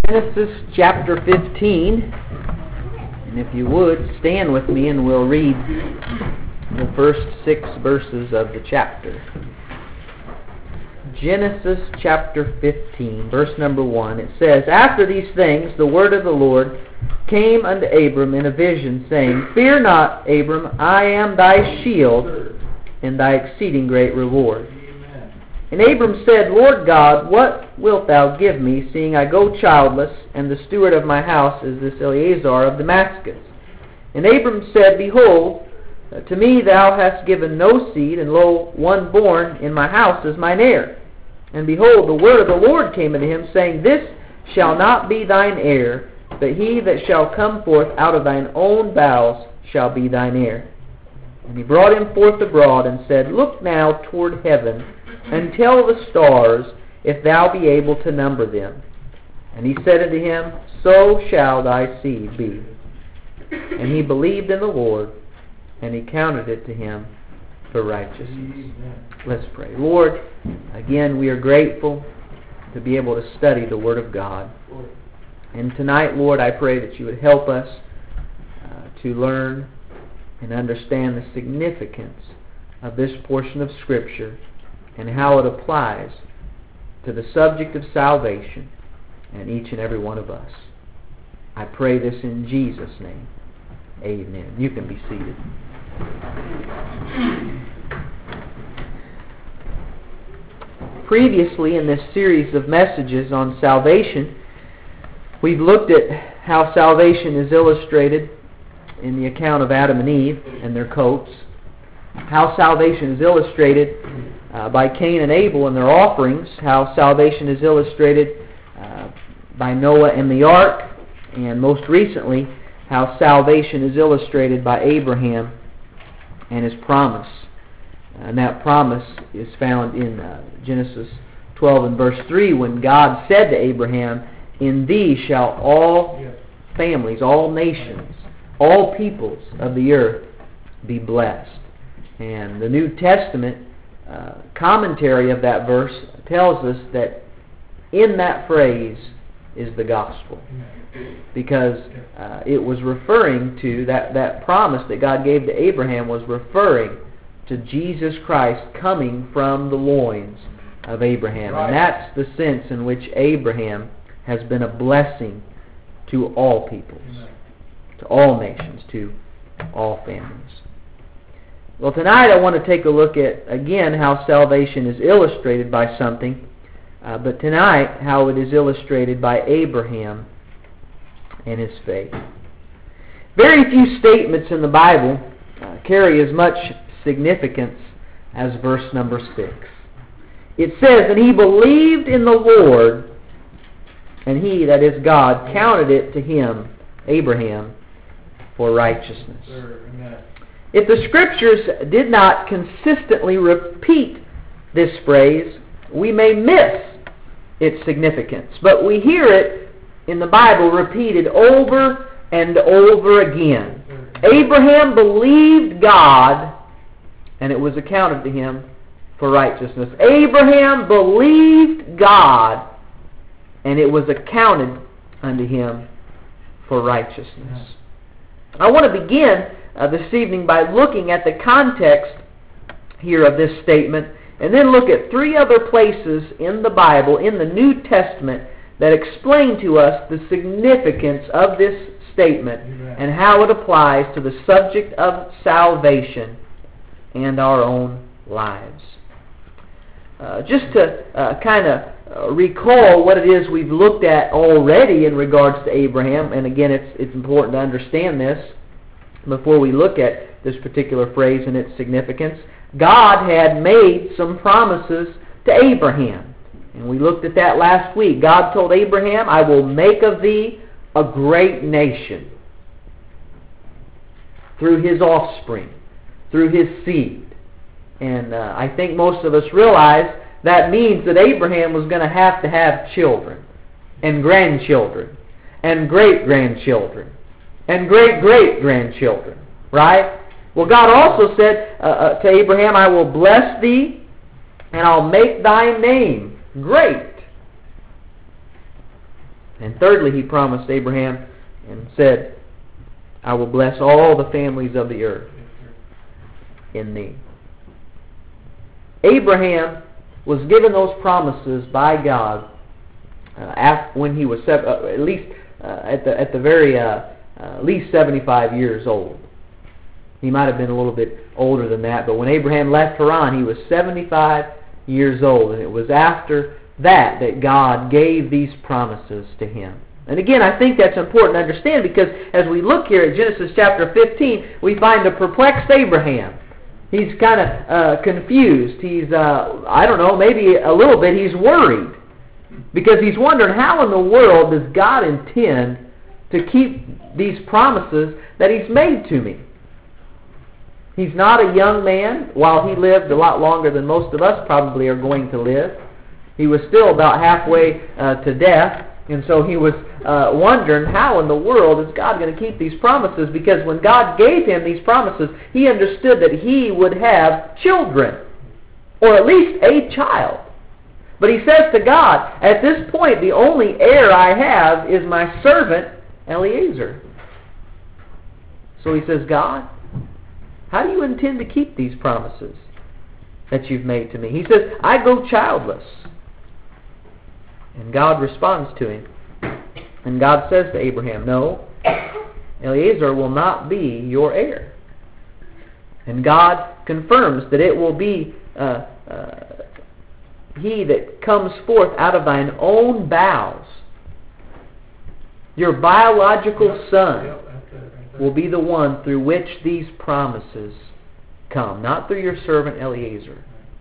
Genesis chapter 15, and if you would, stand with me and we'll read the first 6 verses of the chapter. Genesis chapter 15, verse number 1, it says, "After these things the word of the Lord came unto Abram in a vision, saying, Fear not, Abram, I am thy shield and thy exceeding great reward. And Abram said, Lord God, what wilt thou give me, seeing I go childless, and the steward of my house is this Eliezer of Damascus? And Abram said, Behold, to me thou hast given no seed, and lo, one born in my house is mine heir. And behold, the word of the Lord came unto him, saying, This shall not be thine heir, but he that shall come forth out of thine own bowels shall be thine heir. And he brought him forth abroad, and said, Look now toward heaven, and tell the stars, if thou be able to number them. And he said unto him, So shall thy seed be. And he believed in the Lord, and he counted it to him for righteousness." Let's pray. Lord, again we are grateful to be able to study the Word of God. And tonight, Lord, I pray that you would help us to learn and understand the significance of this portion of Scripture and how it applies to the subject of salvation and each and every one of us. I pray this in Jesus' name. Amen. You can be seated. Previously in this series of messages on salvation, we've looked at how salvation is illustrated in the account of Adam and Eve and their coats, how salvation is illustrated by Cain and Abel and their offerings, how salvation is illustrated by Noah and the ark, and most recently, how salvation is illustrated by Abraham and his promise. And that promise is found in Genesis 12 and verse 3, when God said to Abraham, In thee shall all families, all nations, all peoples of the earth be blessed. And the New Testament commentary of that verse tells us that in that phrase is the gospel, because it was referring to that promise that God gave to Abraham was referring to Jesus Christ coming from the loins of Abraham. Right. And that's the sense in which Abraham has been a blessing to all peoples, to all nations, to all families. Well, tonight I want to take a look at, again, how salvation is illustrated by something, but tonight how it is illustrated by Abraham and his faith. Very few statements in the Bible carry as much significance as verse number 6. It says, And he believed in the Lord, and he, that is God, counted it to him, Abraham, for righteousness. If the Scriptures did not consistently repeat this phrase, we may miss its significance. But we hear it in the Bible repeated over and over again. Abraham believed God, and it was accounted to him for righteousness. Abraham believed God, and it was accounted unto him for righteousness. I want to begin this evening by looking at the context here of this statement, and then look at 3 other places in the Bible, in the New Testament, that explain to us the significance of this statement and how it applies to the subject of salvation and our own lives. Just to kind of recall what it is we've looked at already in regards to Abraham, and again it's important to understand this before we look at this particular phrase and its significance. God had made some promises to Abraham, and we looked at that last week. God told Abraham, I will make of thee a great nation through his offspring, through his seed. And I think most of us realize that means that Abraham was going to have children and grandchildren and great-grandchildren and great-great-grandchildren, right? Well, God also said to Abraham, I will bless thee, and I'll make thy name great. And thirdly, He promised Abraham and said, I will bless all the families of the earth in thee. Abraham was given those promises by God when he was at least at the very least 75 years old. He might have been a little bit older than that, but when Abraham left Haran, he was 75 years old, and it was after that God gave these promises to him. And again, I think that's important to understand, because as we look here at Genesis chapter 15, we find a perplexed Abraham. He's kind of confused. He's, I don't know, maybe a little bit he's worried, because he's wondering, how in the world does God intend to keep these promises that He's made to me? He's not a young man. While he lived a lot longer than most of us probably are going to live, he was still about halfway to death. And so he was wondering, how in the world is God going to keep these promises? Because when God gave him these promises, he understood that he would have children, or at least a child. But he says to God, at this point, the only heir I have is my servant Eliezer. So he says, God, how do you intend to keep these promises that you've made to me? He says, I go childless. And God responds to him. And God says to Abraham, no, Eliezer will not be your heir. And God confirms that it will be he that comes forth out of thine own bowels. Your biological son will be the one through which these promises come, not through your servant Eliezer.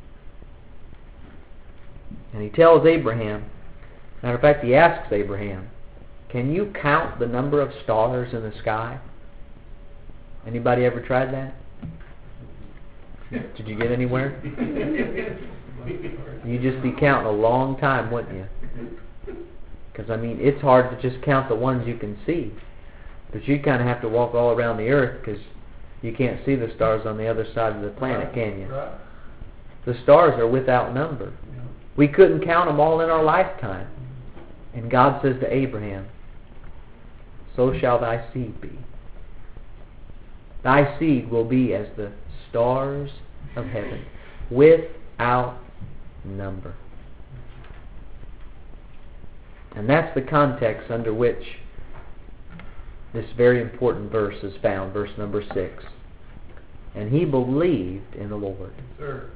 And he tells Abraham, matter of fact, he asks Abraham, can you count the number of stars in the sky? Anybody ever tried that? Did you get anywhere? You'd just be counting a long time, wouldn't you? Because, I mean, it's hard to just count the ones you can see. But you kind of have to walk all around the earth, because you can't see the stars on the other side of the planet, can you? The stars are without number. We couldn't count them all in our lifetime. And God says to Abraham, so shall thy seed be. Thy seed will be as the stars of heaven, without number. And that's the context under which this very important verse is found, verse number 6. And he believed in the Lord. Sir.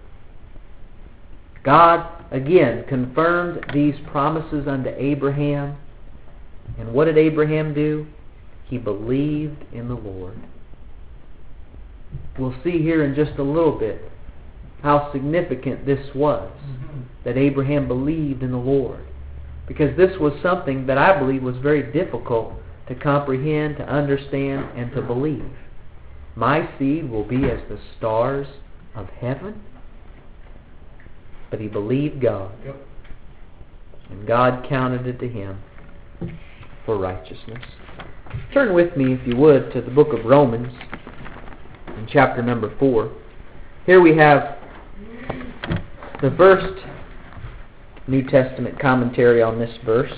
God, again, confirmed these promises unto Abraham. And what did Abraham do? He believed in the Lord. We'll see here in just a little bit how significant this was, that Abraham believed in the Lord. Because this was something that I believe was very difficult to comprehend, to understand, and to believe. My seed will be as the stars of heaven. But he believed God. Yep. And God counted it to him for righteousness. Turn with me, if you would, to the book of Romans in chapter number 4. Here we have the first New Testament commentary on this verse.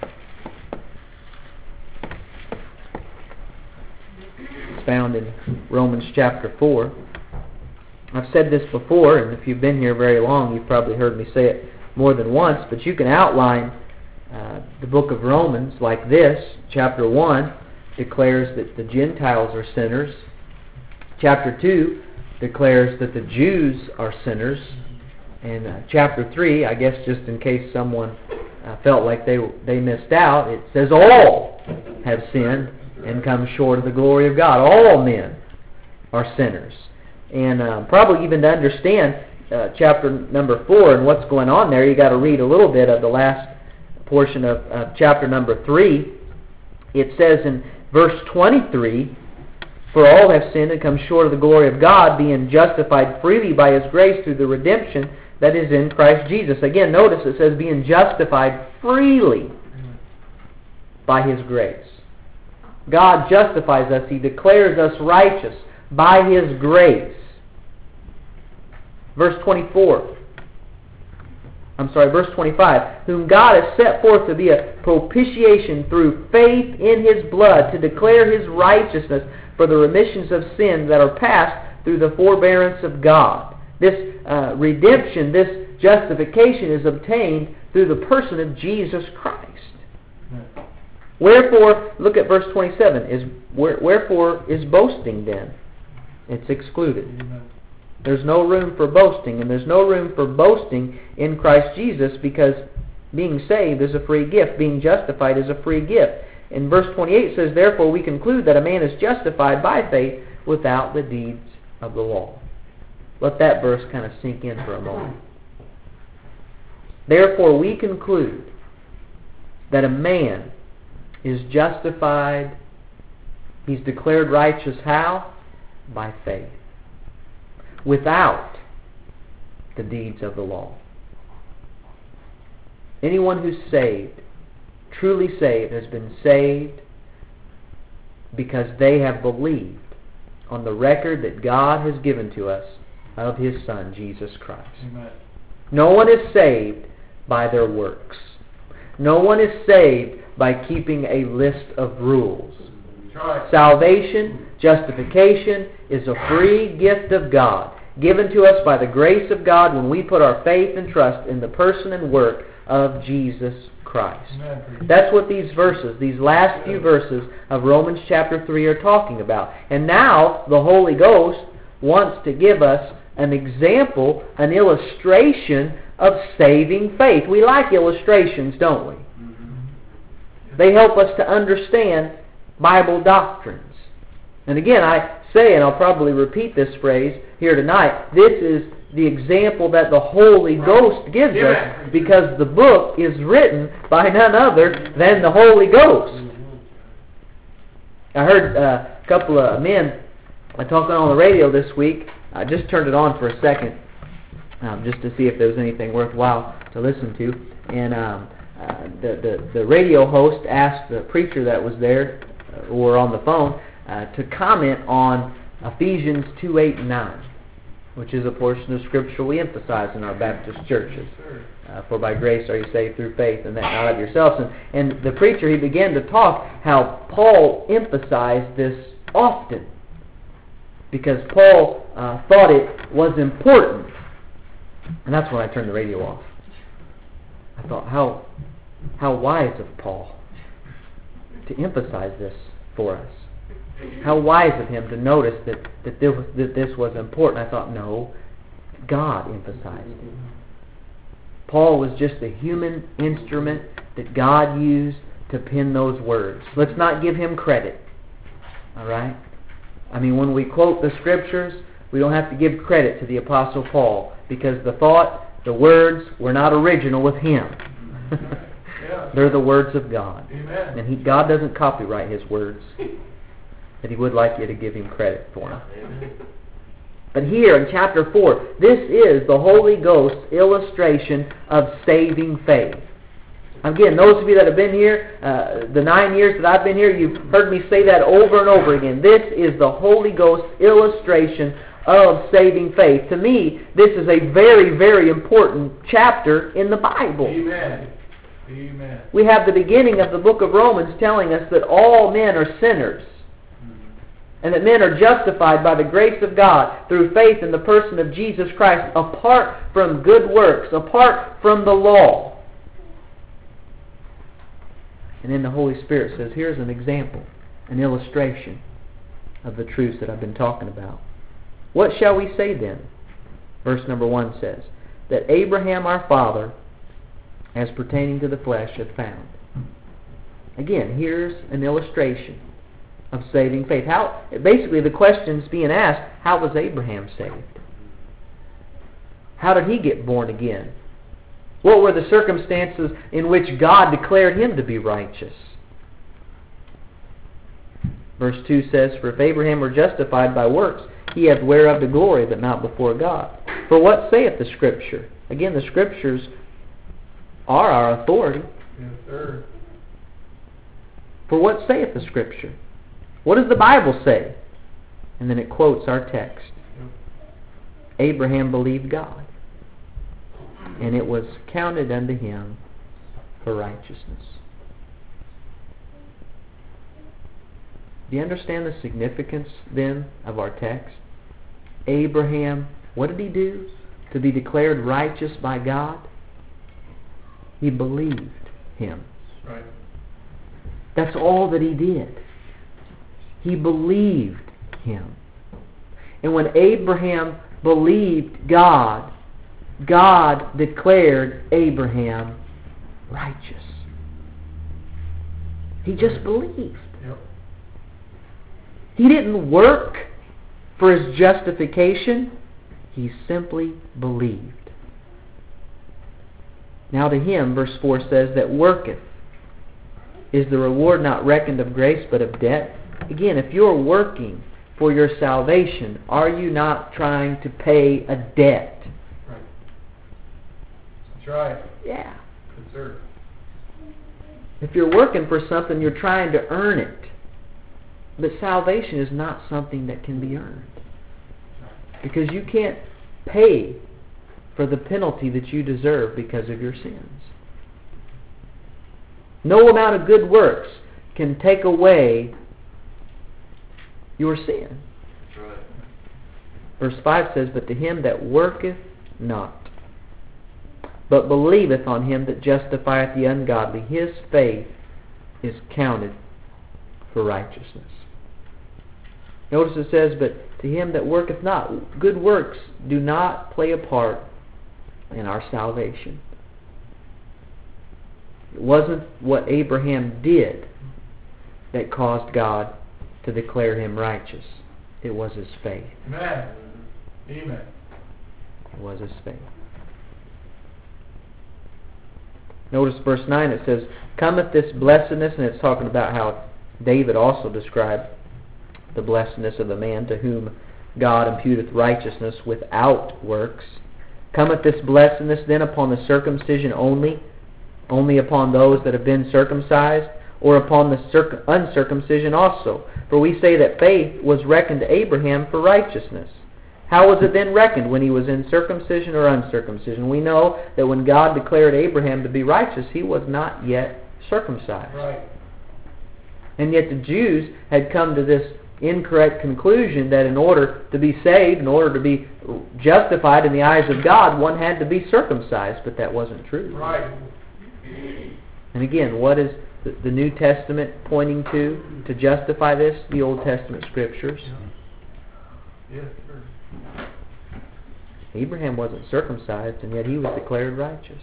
It's found in Romans chapter 4. I've said this before, and if you've been here very long, you've probably heard me say it more than once, but you can outline the book of Romans like this. Chapter 1 declares that the Gentiles are sinners. Chapter 2 declares that the Jews are sinners. And chapter 3, I guess just in case someone felt like they missed out, it says all have sinned and come short of the glory of God. All men are sinners. And probably even to understand chapter number 4 and what's going on there, you got to read a little bit of the last portion of chapter number 3. It says in verse 23, for all have sinned and come short of the glory of God, being justified freely by His grace through the redemption that is in Christ Jesus. Again, notice it says being justified freely by His grace. God justifies us. He declares us righteous by His grace. Verse 24. verse 25, whom God has set forth to be a propitiation through faith in His blood, to declare His righteousness for the remissions of sins that are passed through the forbearance of God. This redemption, this justification is obtained through the person of Jesus Christ. Wherefore, look at verse 27, wherefore is boasting then? It's excluded. Amen. There's no room for boasting, and there's no room for boasting in Christ Jesus, because being saved is a free gift. Being justified is a free gift. In verse 28 says, therefore we conclude that a man is justified by faith without the deeds of the law. Let that verse kind of sink in for a moment. Therefore we conclude that a man is justified, he's declared righteous how? By faith. Without the deeds of the law. Anyone who's saved, truly saved, has been saved because they have believed on the record that God has given to us of His Son, Jesus Christ. Amen. No one is saved by their works. No one is saved by keeping a list of rules. Right. Salvation, justification, is a free gift of God, given to us by the grace of God when we put our faith and trust in the person and work of Jesus Christ. Amen. That's what these verses, these last few verses of Romans chapter 3 are talking about. And now the Holy Ghost wants to give us an example, an illustration of saving faith. We like illustrations, don't we? They help us to understand Bible doctrines. And again, I say, and I'll probably repeat this phrase here tonight, this is the example that the Holy Ghost gives us, because the book is written by none other than the Holy Ghost. I heard a couple of men talking on the radio this week. I just turned it on for a second just to see if there was anything worthwhile to listen to. And the radio host asked the preacher that was there, or on the phone, to comment on Ephesians 2:8 and 9, which is a portion of Scripture we emphasize in our Baptist churches. For by grace are you saved through faith, and that not of yourselves. And the preacher, he began to talk how Paul emphasized this often, because Paul thought it was important. And that's when I turned the radio off. I thought, how wise of Paul to emphasize this for us. How wise of him to notice that this was important. I thought, no, God emphasized it. Paul was just a human instrument that God used to pen those words. Let's not give him credit. All right? I mean, when we quote the Scriptures, we don't have to give credit to the Apostle Paul, because the thought, the words were not original with him. They're the words of God. Amen. And God doesn't copyright His words, but He would like you to give Him credit for them. Amen. But here in chapter 4, this is the Holy Ghost's illustration of saving faith. Again, those of you that have been here, the 9 years that I've been here, you've heard me say that over and over again. This is the Holy Ghost's illustration of saving faith. To me, this is a very, very important chapter in the Bible. Amen. Amen. We have the beginning of the book of Romans telling us that all men are sinners, and that men are justified by the grace of God through faith in the person of Jesus Christ, apart from good works, apart from the law. And then the Holy Spirit says, here's an example, an illustration of the truths that I've been talking about. What shall we say then? Verse number 1 says, that Abraham our father, as pertaining to the flesh, hath found. Again, here's an illustration of saving faith. Basically, the question's being asked, how was Abraham saved? How did he get born again? What were the circumstances in which God declared him to be righteous? Verse 2 says, for if Abraham were justified by works, he hath whereof the glory, but not before God. For what saith the Scripture? Again, the Scriptures are our authority. Yes, sir. For what saith the Scripture? What does the Bible say? And then it quotes our text. Abraham believed God, and it was counted unto him for righteousness. Do you understand the significance then of our text? Abraham, what did he do to be declared righteous by God? He believed him. Right. That's all that he did. He believed him. And when Abraham believed God, God declared Abraham righteous. He just believed. Yep. He didn't work for his justification. He simply believed. Now to him, verse 4 says, that worketh is the reward not reckoned of grace but of debt. Again, if you're working for your salvation, are you not trying to pay a debt? Right. That's right. Yeah. Yes, sir. If you're working for something, you're trying to earn it. But salvation is not something that can be earned. Because you can't pay for the penalty that you deserve because of your sins. No amount of good works can take away your sin. That's right. Verse 5 says, but to him that worketh not, but believeth on him that justifieth the ungodly, his faith is counted for righteousness. Notice it says, but to him that worketh not. Good works do not play a part in our salvation. It wasn't what Abraham did that caused God to declare him righteous. It was his faith. Amen. Amen. It was his faith. Notice verse 9, it says, cometh this blessedness, and it's talking about how David also described the blessedness of the man to whom God imputeth righteousness without works. Cometh this blessedness then upon the circumcision only upon those that have been circumcised, or upon the uncircumcision also? For we say that faith was reckoned to Abraham for righteousness. How was it then reckoned, when he was in circumcision or uncircumcision? We know that when God declared Abraham to be righteous, he was not yet circumcised. Right. And yet the Jews had come to this incorrect conclusion that in order to be saved, in order to be justified in the eyes of God, one had to be circumcised, but that wasn't true. Right. And again, what is the New Testament pointing to justify this? The Old Testament Scriptures. Yes, sir. Abraham wasn't circumcised, and yet he was declared righteous.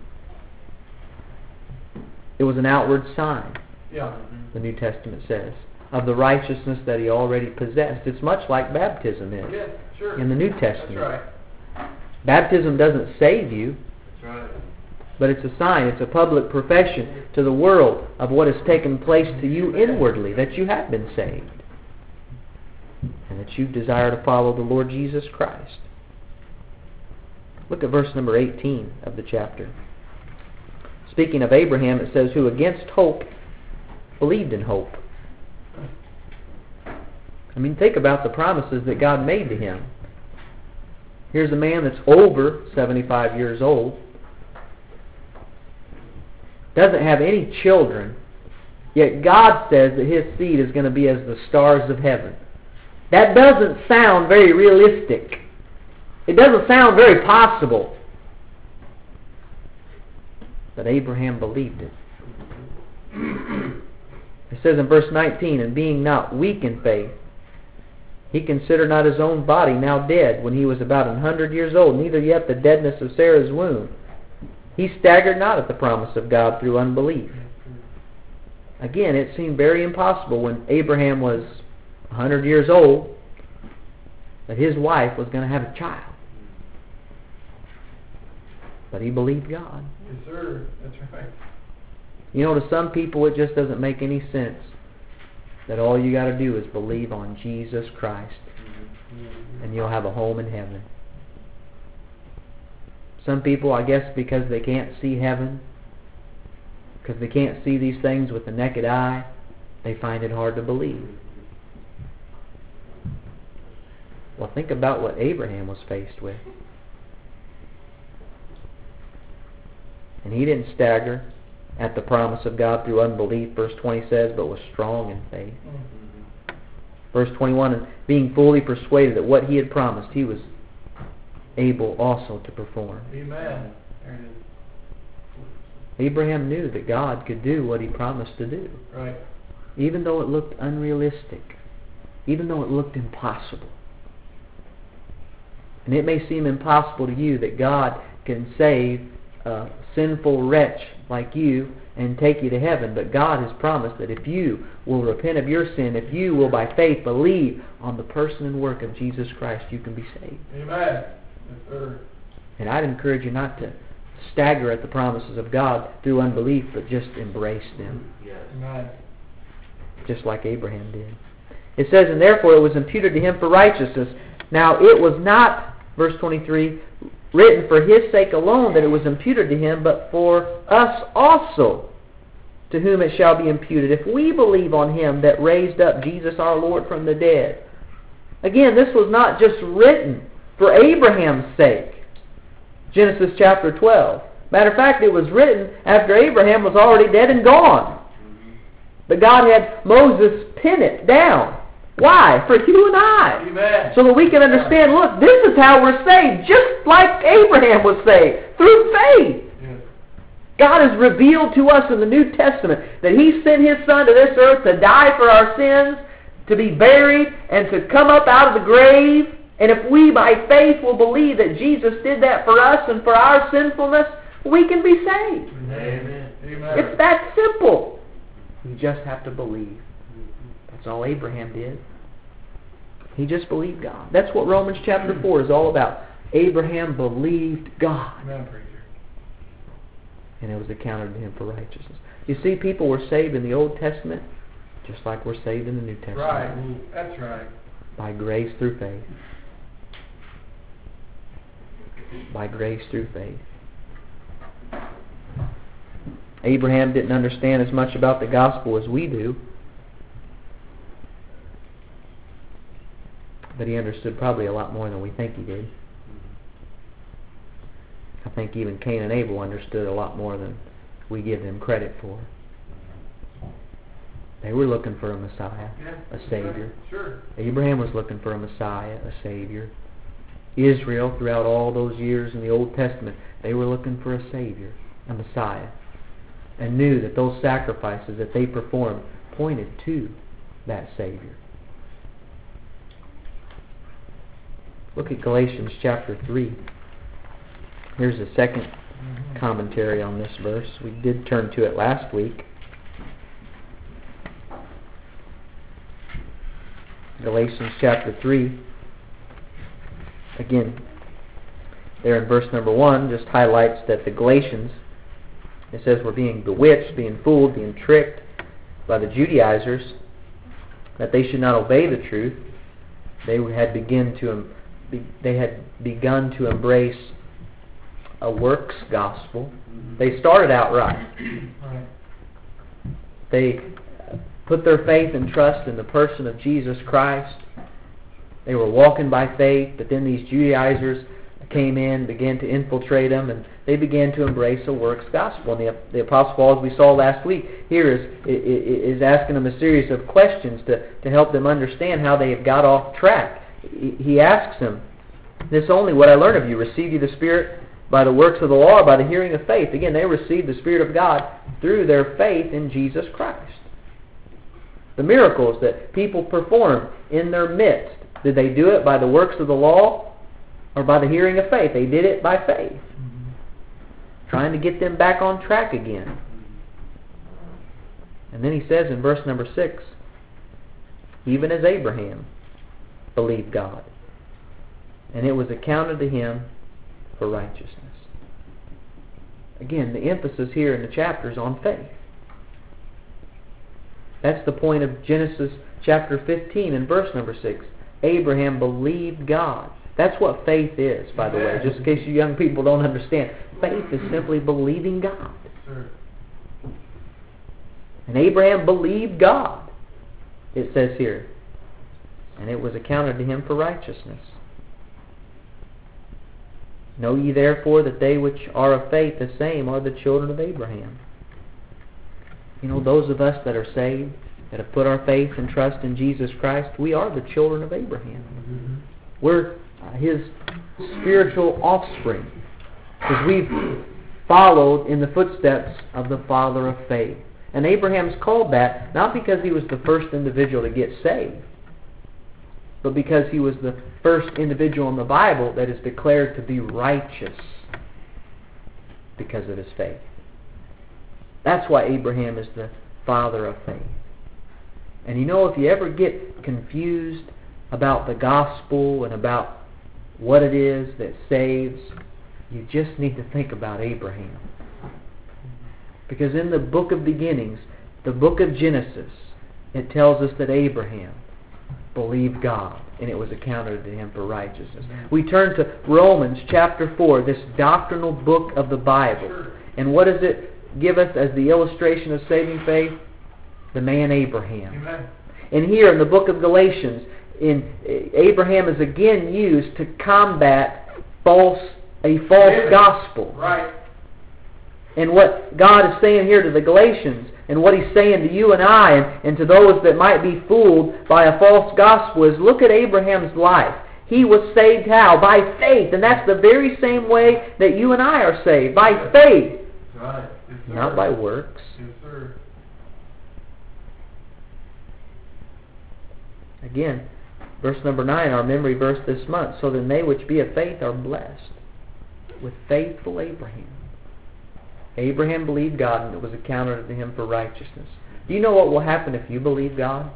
It was an outward sign, Yeah. the New Testament says, of the righteousness that he already possessed. It's much like baptism is Yes, sure. in the New Testament. That's right. Baptism doesn't save you, That's right. but it's a sign, it's a public profession to the world of what has taken place to you inwardly, that you have been saved, and that you desire to follow the Lord Jesus Christ. Look at verse number 18 of the chapter. Speaking of Abraham, it says, who against hope believed in hope. I mean, think about the promises that God made to him. Here's a man that's over 75 years old, doesn't have any children, yet God says that his seed is going to be as the stars of heaven. That doesn't sound very realistic. It doesn't sound very possible. But Abraham believed it. It says in verse 19, and being not weak in faith, he considered not his own body now dead, when he was about 100 years old, neither yet the deadness of Sarah's womb. He staggered not at the promise of God through unbelief. Again, it seemed very impossible when Abraham was 100 years old that his wife was going to have a child. But he believed God. Yes, sir. That's right. You know, to some people it just doesn't make any sense that all you got to do is believe on Jesus Christ and you'll have a home in heaven. Some people, I guess because they can't see heaven, because they can't see these things with the naked eye, they find it hard to believe. Well, think about what Abraham was faced with. And he didn't stagger at the promise of God through unbelief, verse 20 says, but was strong in faith. Verse 21, and being fully persuaded that what he had promised, he was able also to perform. Amen. There it is. Abraham knew that God could do what he promised to do. Right. Even though it looked unrealistic. Even though it looked impossible. And it may seem impossible to you that God can save a sinful wretch like you and take you to heaven. But God has promised that if you will repent of your sin, if you will by faith believe on the person and work of Jesus Christ, you can be saved. Amen. Yes, sir. And I'd encourage you not to stagger at the promises of God through unbelief, but just embrace them. Yes. Amen. Just like Abraham did. It says, and therefore it was imputed to him for righteousness. Now it was not, verse 23, written for his sake alone that it was imputed to him, but for us also, to whom it shall be imputed, if we believe on him that raised up Jesus our Lord from the dead. Again, this was not just written for Abraham's sake. Genesis chapter 12. Matter of fact, it was written after Abraham was already dead and gone. But God had Moses pen it down. Why? For you and I. Amen. So that we can understand, look, this is how we're saved, just like Abraham was saved, through faith. Yes. God has revealed to us in the New Testament that He sent His Son to this earth to die for our sins, to be buried, and to come up out of the grave. And if we, by faith, will believe that Jesus did that for us and for our sinfulness, we can be saved. Amen. Amen. It's that simple. You just have to believe. That's all Abraham did. He just believed God. That's what Romans chapter 4 is all about. Abraham believed God. Amen, preacher. And it was accounted to him for righteousness. You see, people were saved in the Old Testament just like we're saved in the New Testament. Right. That's right. By grace through faith. By grace through faith. Abraham didn't understand as much about the gospel as we do. But he understood probably a lot more than we think he did. I think even Cain and Abel understood a lot more than we give them credit for. They were looking for a Messiah, a Savior. Sure. Abraham was looking for a Messiah, a Savior. Israel, throughout all those years in the Old Testament, they were looking for a Savior, a Messiah, and knew that those sacrifices that they performed pointed to that Savior. Look at Galatians chapter 3. Here's the second commentary on this verse. We did turn to it last week. Galatians chapter 3. Again, there in verse number 1, just highlights that the Galatians, it says, were being bewitched, being fooled, being tricked by the Judaizers, that they should not obey the truth. They had begun to embrace a works gospel. They started out right. Right. They put their faith and trust in the person of Jesus Christ. They were walking by faith, but then these Judaizers came in, began to infiltrate them, and they began to embrace a works gospel. And the Apostle Paul, as we saw last week, here is asking them a series of questions to help them understand how they have got off track. He asks them, this only what I learned of you, received you the Spirit by the works of the law or by the hearing of faith? Again, they received the Spirit of God through their faith in Jesus Christ. The miracles that people performed in their midst, did they do it by the works of the law or by the hearing of faith? They did it by faith. Trying to get them back on track again. And then he says in verse number 6, even as Abraham believed God, and it was accounted to him for righteousness. Again, the emphasis here in the chapter is on faith. That's the point of Genesis chapter 15 and verse number 6. Abraham believed God. That's what faith is, by the way, just in case you young people don't understand. Faith is simply believing God. Sure. And Abraham believed God, it says here. And it was accounted to him for righteousness. Know ye therefore that they which are of faith, the same are the children of Abraham. You know, those of us that are saved, that have put our faith and trust in Jesus Christ, we are the children of Abraham. We're his spiritual offspring, because we've followed in the footsteps of the father of faith. And Abraham's called that not because he was the first individual to get saved, but because he was the first individual in the Bible that is declared to be righteous because of his faith. That's why Abraham is the father of faith. And you know, if you ever get confused about the gospel and about what it is that saves, you just need to think about Abraham. Because in the book of beginnings, the book of Genesis, it tells us that Abraham believed God, and it was accounted to him for righteousness. We turn to Romans chapter 4, this doctrinal book of the Bible. And what does it give us as the illustration of saving faith? The man Abraham. Amen. And here in the book of Galatians, Abraham is again used to combat a false gospel. Right. And what God is saying here to the Galatians, and what He's saying to you and I, and to those that might be fooled by a false gospel, is look at Abraham's life. He was saved how? By faith. And that's the very same way that you and I are saved. By faith. Right. Yes, sir. Not by works. Yes, sir. Again, verse number 9, our memory verse this month. So then they which be of faith are blessed with faithful Abraham. Abraham believed God, and it was accounted to him for righteousness. Do you know what will happen if you believe God?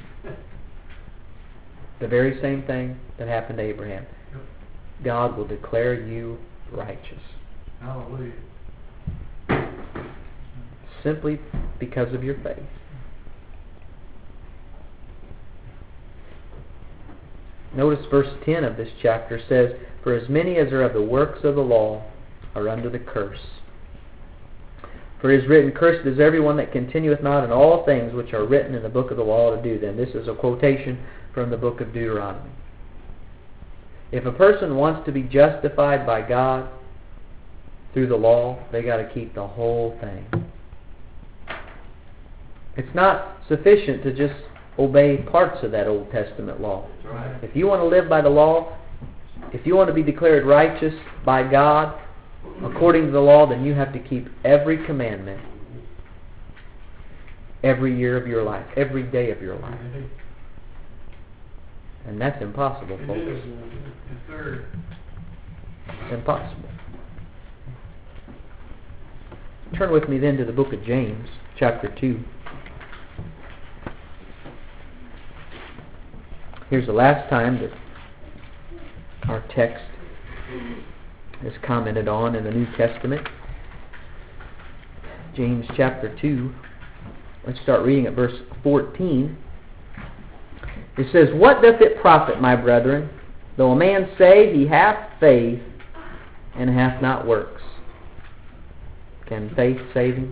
The very same thing that happened to Abraham. God will declare you righteous. Hallelujah. Simply because of your faith. Notice verse 10 of this chapter says, For as many as are of the works of the law are under the curse. For it is written, Cursed is everyone that continueth not in all things which are written in the book of the law to do them. This is a quotation from the book of Deuteronomy. If a person wants to be justified by God through the law, they got to keep the whole thing. It's not sufficient to just obey parts of that Old Testament law. Right. If you want to live by the law, if you want to be declared righteous by God according to the law, then you have to keep every commandment every year of your life, every day of your life. And that's impossible, It folks. is. Yes, sir. It's impossible. Turn with me then to the book of James, chapter 2. Here's the last time that our text is commented on in the New Testament. James chapter 2. Let's start reading at verse 14. It says, What doth it profit, my brethren, though a man say he hath faith and hath not works? Can faith save him?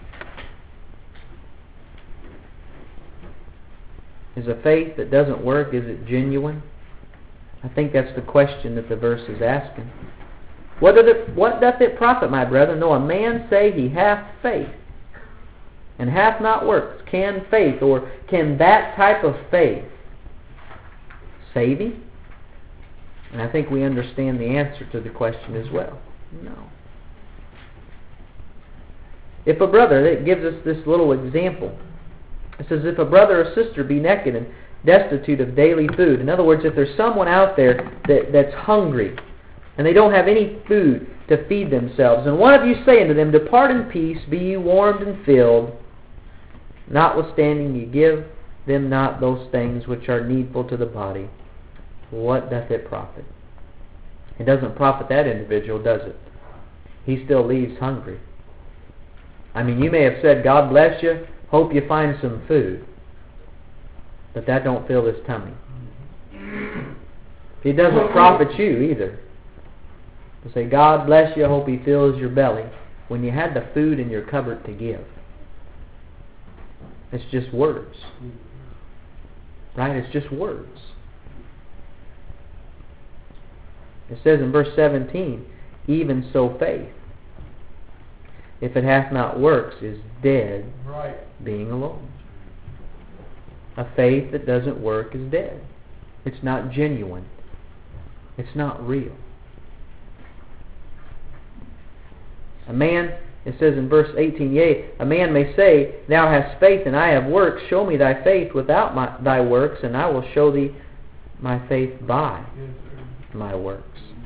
Is a faith that doesn't work, is it genuine? I think that's the question that the verse is asking. What doth it profit, my brethren, though a man say he hath faith and hath not works? Can faith, or can that type of faith save him? And I think we understand the answer to the question as well. No. If a brother, it gives us this little example. It says, if a brother or sister be naked and destitute of daily food. In other words, if there's someone out there that's hungry and they don't have any food to feed themselves, and one of you say unto them, Depart in peace, be ye warmed and filled, notwithstanding ye give them not those things which are needful to the body, what doth it profit? It doesn't profit that individual, does it? He still leaves hungry. I mean, you may have said, God bless you, hope you find some food. But that don't fill his tummy. It doesn't profit you either. To say, God bless you, hope he fills your belly, when you had the food in your cupboard to give. It's just words. Right? It's just words. It says in verse 17, even so faith, if it hath not works, is dead, Right. being alone. A faith that doesn't work is dead. It's not genuine. It's not real. A man, it says in verse 18, yea, a man may say, thou hast faith and I have works. Show me thy faith without thy works, and I will show thee my faith by Yes, sir. my works.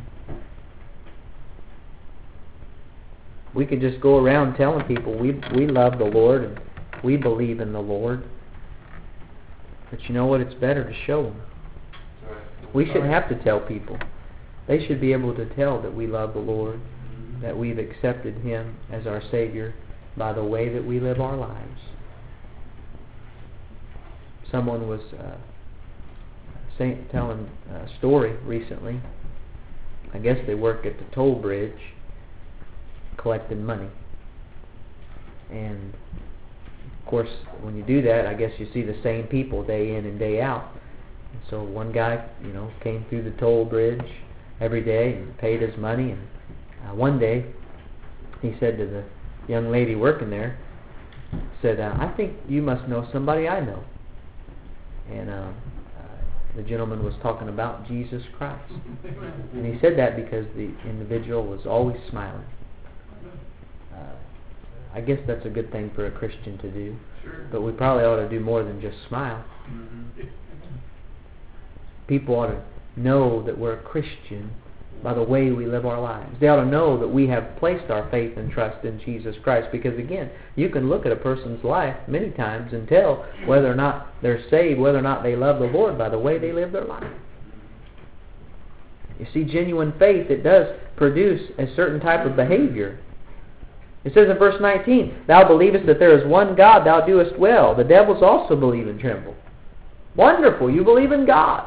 We could just go around telling people we love the Lord and we believe in the Lord. But you know what? It's better to show them. That's right. We shouldn't have to tell people. They should be able to tell that we love the Lord, that we've accepted Him as our Savior by the way that we live our lives. Someone was telling a story recently. I guess they work at the toll bridge collecting money. And of course, when you do that, I guess you see the same people day in and day out. And so one guy, came through the toll bridge every day and paid his money. And one day, he said to the young lady working there, said, I think you must know somebody I know. And the gentleman was talking about Jesus Christ. And he said that because the individual was always smiling. I guess that's a good thing for a Christian to do. Sure. But we probably ought to do more than just smile. People ought to know that we're a Christian by the way we live our lives. They ought to know that we have placed our faith and trust in Jesus Christ. Because again, you can look at a person's life many times and tell whether or not they're saved, whether or not they love the Lord by the way they live their life. You see, genuine faith, it does produce a certain type of behavior. It says in verse 19, thou believest that there is one God, thou doest well. The devils also believe and tremble. Wonderful, you believe in God.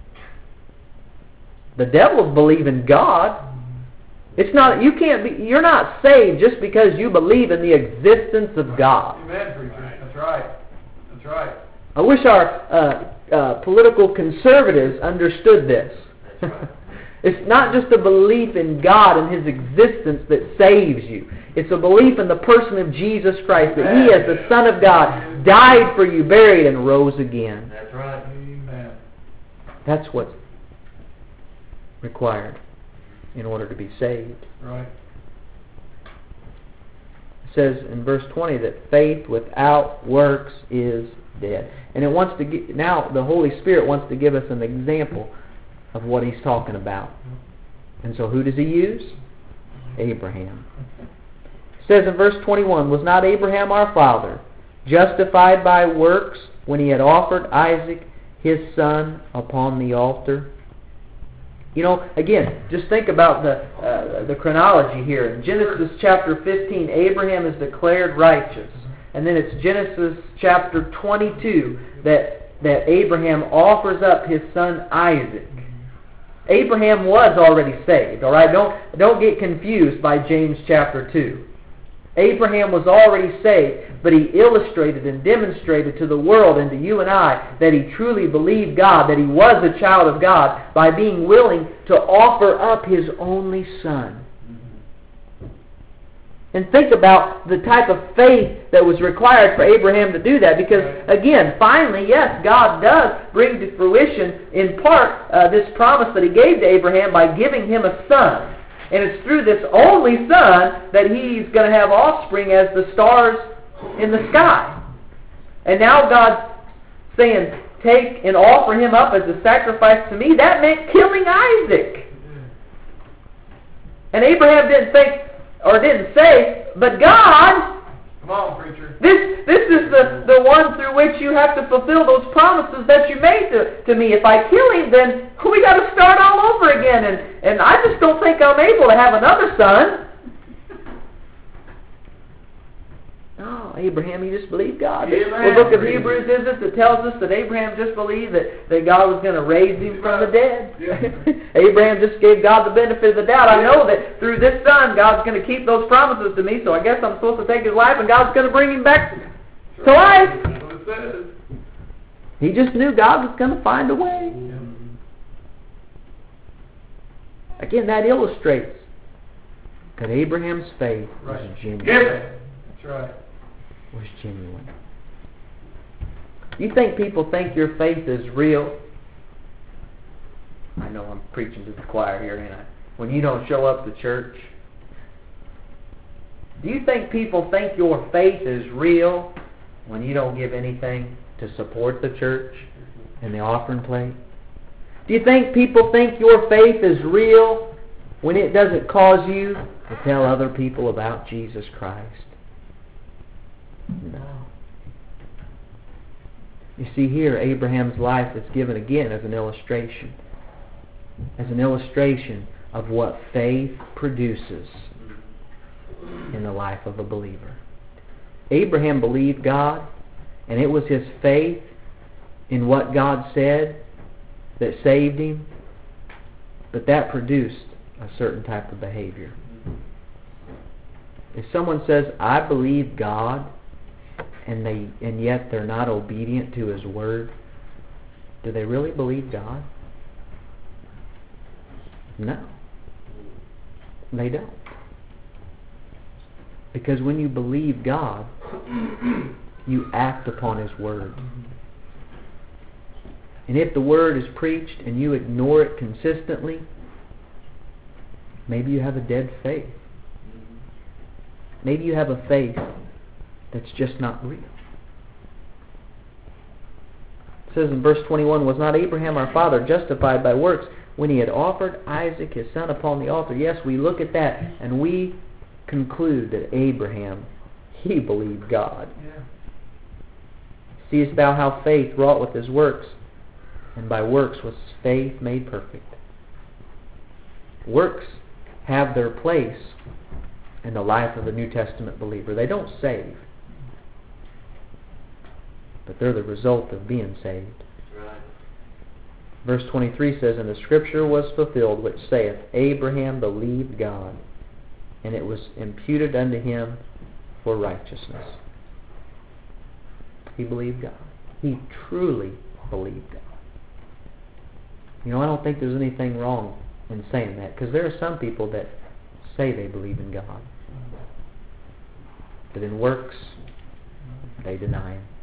The devils believe in God. It's not, you're not saved just because you believe in the existence of God. Amen, preacher. That's right. That's right. I wish our political conservatives understood this. That's right. It's not just a belief in God and His existence that saves you. It's a belief in the person of Jesus Christ, that He, as the Son of God, died for you, buried, and rose again. That's right. Amen. That's what's required in order to be saved. Right. It says in verse 20 that faith without works is dead. And it wants to now the Holy Spirit wants to give us an example of what He's talking about. And so who does He use? Abraham. It says in verse 21, was not Abraham our father justified by works when he had offered Isaac his son upon the altar? Again, just think about the chronology here. In Genesis chapter 15, Abraham is declared righteous. And then it's Genesis chapter 22 that Abraham offers up his son Isaac. Abraham was already saved, all right? Don't get confused by James chapter 2. Abraham was already saved, but he illustrated and demonstrated to the world and to you and I that he truly believed God, that he was a child of God, by being willing to offer up his only son. And think about the type of faith that was required for Abraham to do that. Because, again, finally, yes, God does bring to fruition, in part, this promise that He gave to Abraham by giving him a son. And it's through this only son that he's going to have offspring as the stars in the sky. And now God's saying, take and offer him up as a sacrifice to me. That meant killing Isaac. And Abraham didn't think, or didn't say, but God, Come on, preacher. this is the one through which you have to fulfill those promises that you made to me. If I kill him, then we got to start all over again. And I just don't think I'm able to have another son. No, Abraham, he just believed God. Amen. The book of Hebrews is it that tells us that Abraham just believed that God was going to raise him from the dead. Yeah. Abraham just gave God the benefit of the doubt. I know that through this son, God's going to keep those promises to me, so I guess I'm supposed to take his life, and God's going to bring him back to life. That's what it says. He just knew God was going to find a way. Again, that illustrates that Abraham's faith was Right. genuine. Give it. That's right. Was genuine. You think people think your faith is real? I know I'm preaching to the choir here, ain't I? When you don't show up to church. Do you think people think your faith is real when you don't give anything to support the church in the offering plate? Do you think people think your faith is real when it doesn't cause you to tell other people about Jesus Christ? No. You see here, Abraham's life is given again as an illustration. As an illustration of what faith produces in the life of a believer. Abraham believed God, and it was his faith in what God said that saved him, but that produced a certain type of behavior. If someone says, I believe God, and yet they're not obedient to His Word, do they really believe God? No. They don't. Because when you believe God, you act upon His Word. And if the Word is preached and you ignore it consistently, maybe you have a dead faith. Maybe you have a faith that's just not real. It says in verse 21, was not Abraham our father justified by works when he had offered Isaac his son upon the altar? Yes, we look at that and we conclude that Abraham, he believed God. Yeah. Seest thou how faith wrought with his works, and by works was faith made perfect. Works have their place in the life of a New Testament believer. They don't save, but they're the result of being saved. Right. Verse 23 says, and the scripture was fulfilled, which saith, Abraham believed God, and it was imputed unto him for righteousness. He believed God. He truly believed God. You know, I don't think there's anything wrong in saying that, because there are some people that say they believe in God, but in works, they deny Him.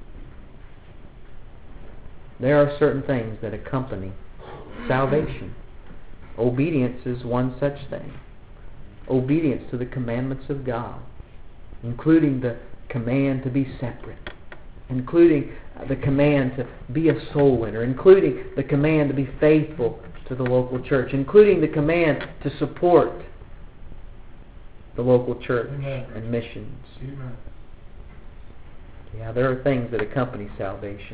There are certain things that accompany salvation. Obedience is one such thing. Obedience to the commandments of God, including the command to be separate, including the command to be a soul winner, including the command to be faithful to the local church, including the command to support the local church Amen. and missions. Amen. Yeah, there are things that accompany salvation.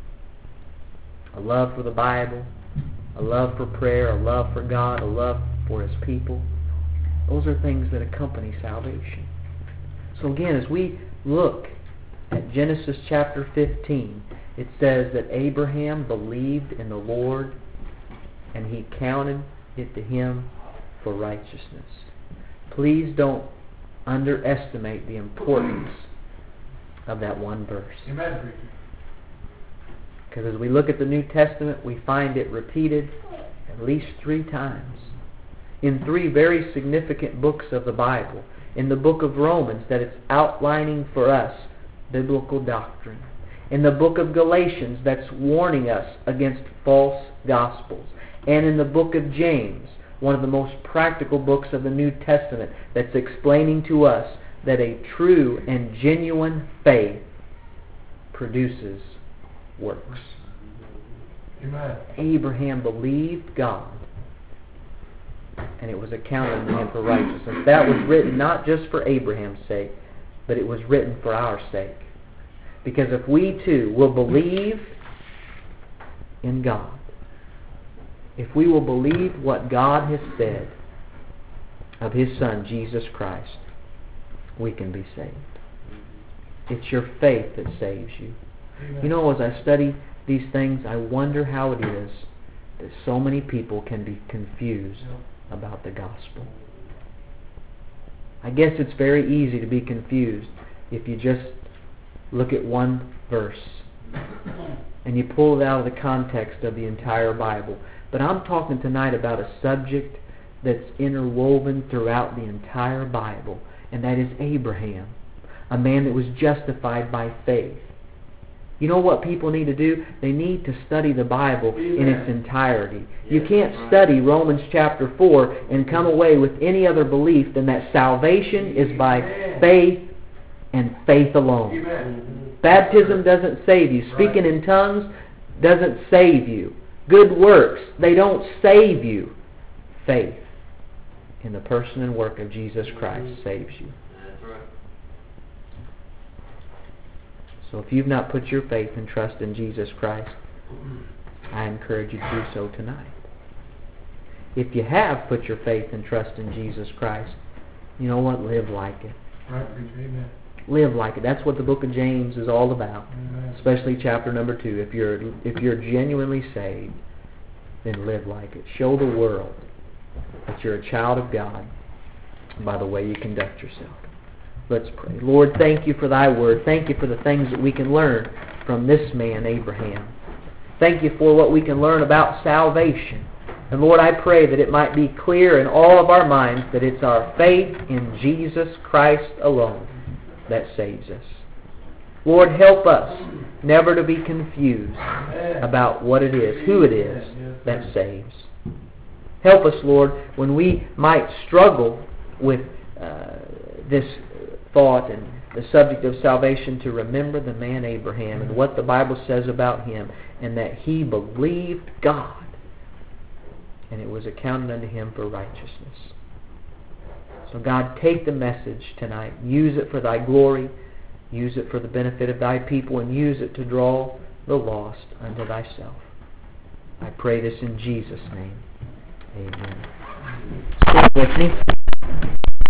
A love for the Bible, a love for prayer, a love for God, a love for His people. Those are things that accompany salvation. So again, as we look at Genesis chapter 15, it says that Abraham believed in the Lord, and He counted it to him for righteousness. Please don't underestimate the importance of that one verse. Amen, preacher. Because as we look at the New Testament, we find it repeated at least 3 times. In 3 very significant books of the Bible. In the book of Romans, that it's outlining for us biblical doctrine. In the book of Galatians, that's warning us against false gospels. And in the book of James, one of the most practical books of the New Testament, that's explaining to us that a true and genuine faith produces works. Amen. Abraham believed God, and it was accounted to him for righteousness. That was written not just for Abraham's sake, but it was written for our sake. Because if we too will believe in God, if we will believe what God has said of His Son, Jesus Christ, we can be saved. It's your faith that saves you. Amen. You know, as I study these things, I wonder how it is that so many people can be confused about the gospel. I guess it's very easy to be confused if you just look at one verse and you pull it out of the context of the entire Bible. But I'm talking tonight about a subject that's interwoven throughout the entire Bible, and that is Abraham, a man that was justified by faith. You know what people need to do? They need to study the Bible in its entirety. You can't study Romans chapter 4 and come away with any other belief than that salvation is by faith and faith alone. Amen. Baptism doesn't save you. Speaking in tongues doesn't save you. Good works, they don't save you. Faith in the person and work of Jesus Christ saves you. That's right. So if you've not put your faith and trust in Jesus Christ, I encourage you to do so tonight. If you have put your faith and trust in Jesus Christ, you know what? Live like it. Right, preacher. Amen. Live like it. That's what the book of James is all about. Amen. Especially chapter number 2. If you're genuinely saved, then live like it. Show the world that you're a child of God by the way you conduct yourself. Let's pray. Lord, thank you for thy word. Thank you for the things that we can learn from this man, Abraham. Thank you for what we can learn about salvation. And Lord, I pray that it might be clear in all of our minds that it's our faith in Jesus Christ alone that saves us. Lord, help us never to be confused about what it is, who it is that saves. Help us, Lord, when we might struggle with this thought and the subject of salvation, to remember the man Abraham and what the Bible says about him, and that he believed God, and it was accounted unto him for righteousness. So God, take the message tonight. Use it for thy glory. Use it for the benefit of thy people, and use it to draw the lost unto thyself. I pray this in Jesus' name. Amen. Stand with me.